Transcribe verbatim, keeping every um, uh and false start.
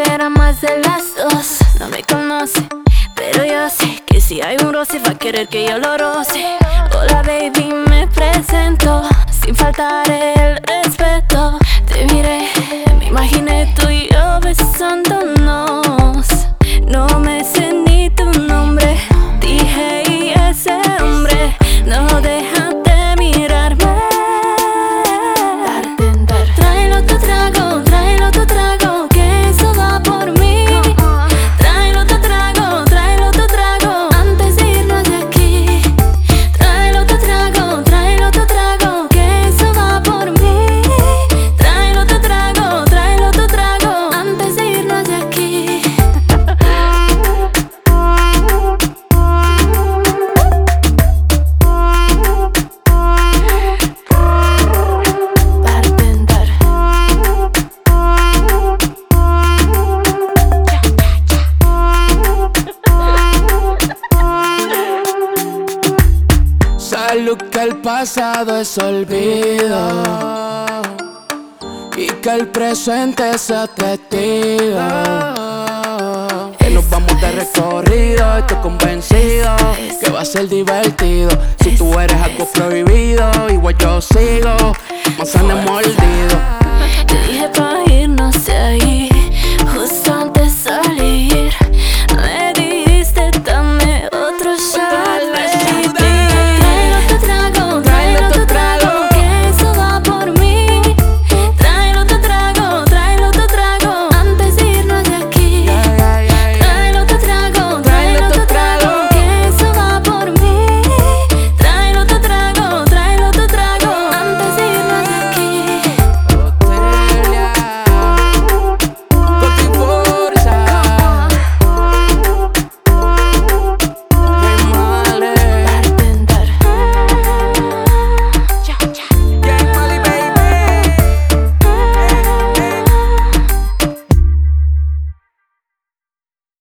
que era más de las dos. No me conoce, pero yo sé que si hay un roce va a querer que yo lo roce. Hola baby, me presento sin faltar el respeto. Te miré, me imaginé tú y yo besándonos. No me sé ni tu nombre, dije y ese hombre no deja de mirarme. Bartender, tráelo tu trago, tráelo tu trago, que eso va por mí. Tráelo tu trago, tráelo tu trago, antes de irnos de aquí. Tráelo tu trago, tráelo tu trago, que eso va por mí. Tráelo tu trago, tráelo tu trago, antes de irnos de aquí. Bartender. Salud, que el pasado es olvido y que el presente sea testigo. Que nos vamos de recorrido, estoy convencido que va a ser divertido. Si tú eres algo prohibido, igual yo sigo. Manzana mordida.